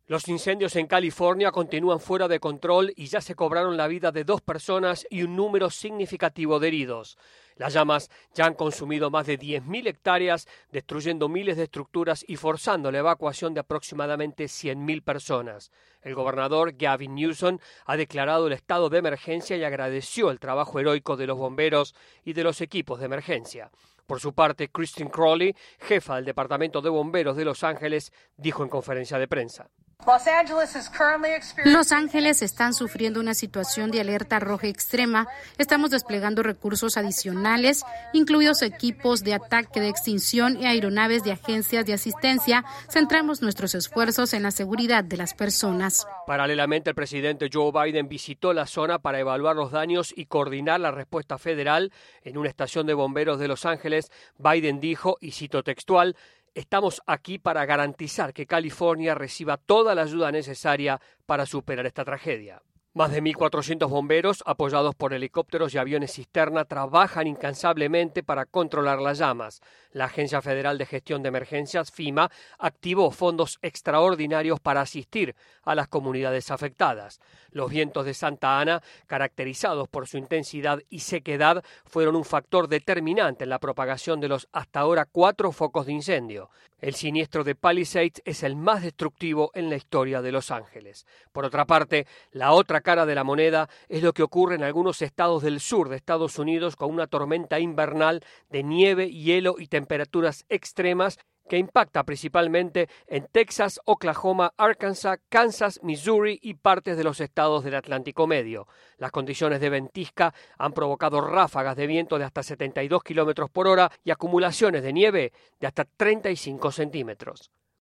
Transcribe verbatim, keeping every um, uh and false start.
Los incendios en California continúan fuera de control y ya se cobraron la vida de dos personas y un número significativo de heridos. Las llamas ya han consumido más de diez mil hectáreas, destruyendo miles de estructuras y forzando la evacuación de aproximadamente cien mil personas. El gobernador Gavin Newsom ha declarado el estado de emergencia y agradeció el trabajo heroico de los bomberos y de los equipos de emergencia. Por su parte, Christine Crowley, jefa del Departamento de Bomberos de Los Ángeles, dijo en conferencia de prensa: Los Ángeles están sufriendo una situación de alerta roja extrema. Estamos desplegando recursos adicionales, incluidos equipos de ataque de extinción y aeronaves de agencias de asistencia. Centramos nuestros esfuerzos en la seguridad de las personas. Paralelamente, el presidente Joe Biden visitó la zona para evaluar los daños y coordinar la respuesta federal. En una estación de bomberos de Los Ángeles, Biden dijo, y cito textual: estamos aquí para garantizar que California reciba toda la ayuda necesaria para superar esta tragedia. Más de mil cuatrocientos bomberos, apoyados por helicópteros y aviones cisterna, trabajan incansablemente para controlar las llamas. La Agencia Federal de Gestión de Emergencias, FEMA, activó fondos extraordinarios para asistir a las comunidades afectadas. Los vientos de Santa Ana, caracterizados por su intensidad y sequedad, fueron un factor determinante en la propagación de los hasta ahora cuatro focos de incendio. El siniestro de Palisades es el más destructivo en la historia de Los Ángeles. Por otra parte, la otra cara de la moneda es lo que ocurre en algunos estados del sur de Estados Unidos con una tormenta invernal de nieve, hielo y temperaturas extremas que impacta principalmente en Texas, Oklahoma, Arkansas, Kansas, Missouri y partes de los estados del Atlántico Medio. Las condiciones de ventisca han provocado ráfagas de viento de hasta setenta y dos kilómetros por hora y acumulaciones de nieve de hasta treinta y cinco centímetros.